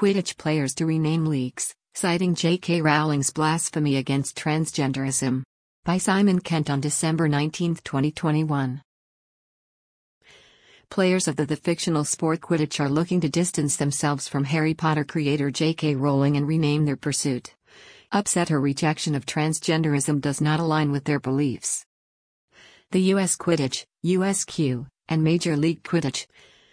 Quidditch players to rename leagues, citing J.K. Rowling's blasphemy against transgenderism. By Simon Kent on December 19, 2021. Players of the fictional sport Quidditch are looking to distance themselves from Harry Potter creator J.K. Rowling and rename their pursuit. Upset her rejection of transgenderism does not align with their beliefs. The U.S. Quidditch, USQ, and Major League Quidditch,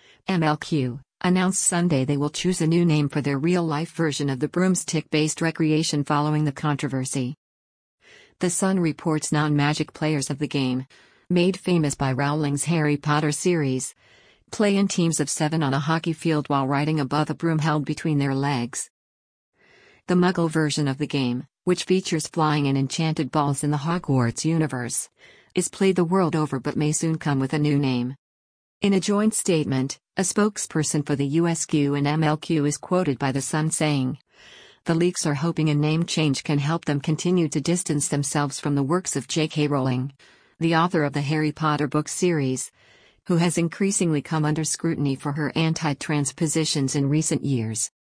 MLQ, announced Sunday they will choose a new name for their real-life version of the broomstick-based recreation following the controversy. The Sun reports non-Magic players of the game, made famous by Rowling's Harry Potter series, play in teams of 7 on a hockey field while riding above a broom held between their legs. The Muggle version of the game, which features flying and enchanted balls in the Hogwarts universe, is played the world over but may soon come with a new name. In a joint statement, a spokesperson for the USQ and MLQ is quoted by The Sun saying, "The leagues are hoping a name change can help them continue to distance themselves from the works of J.K. Rowling, the author of the Harry Potter book series, who has increasingly come under scrutiny for her anti-trans positions in recent years.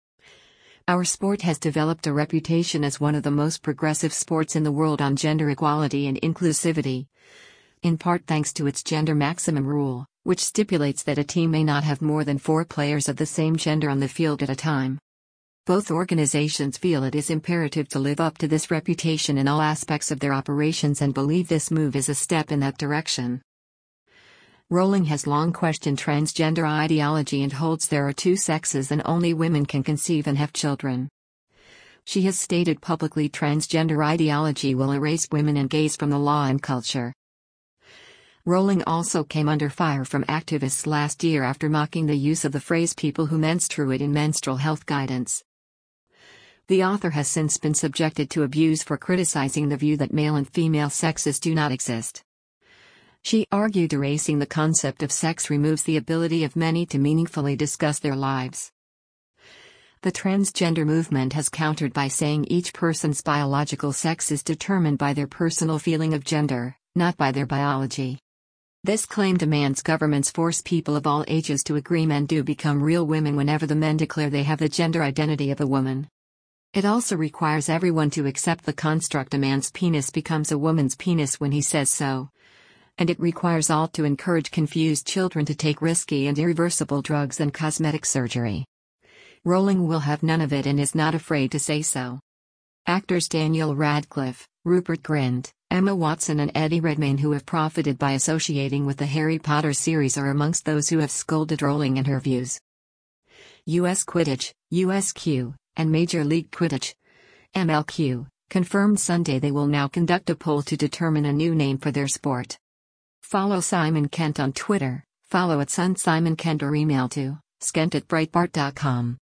Our sport has developed a reputation as one of the most progressive sports in the world on gender equality and inclusivity, in part thanks to its gender maximum rule, which stipulates that a team may not have more than 4 players of the same gender on the field at a time. Both organizations feel it is imperative to live up to this reputation in all aspects of their operations and believe this move is a step in that direction." Rowling has long questioned transgender ideology and holds there are 2 sexes and only women can conceive and have children. She has stated publicly transgender ideology will erase women and gays from the law and culture. Rowling also came under fire from activists last year after mocking the use of the phrase people who menstruate in menstrual health guidance. The author has since been subjected to abuse for criticizing the view that male and female sexes do not exist. She argued erasing the concept of sex removes the ability of many to meaningfully discuss their lives. The transgender movement has countered by saying each person's biological sex is determined by their personal feeling of gender, not by their biology. This claim demands governments force people of all ages to agree men do become real women whenever the men declare they have the gender identity of a woman. It also requires everyone to accept the construct a man's penis becomes a woman's penis when he says so. And it requires all to encourage confused children to take risky and irreversible drugs and cosmetic surgery. Rowling will have none of it and is not afraid to say so. Actors Daniel Radcliffe, Rupert Grint, Emma Watson and Eddie Redmayne who have profited by associating with the Harry Potter series are amongst those who have scolded Rowling and her views. U.S. Quidditch, USQ, and Major League Quidditch, MLQ, confirmed Sunday they will now conduct a poll to determine a new name for their sport. Follow Simon Kent on Twitter, follow @SunSimonKent or email to skent@breitbart.com.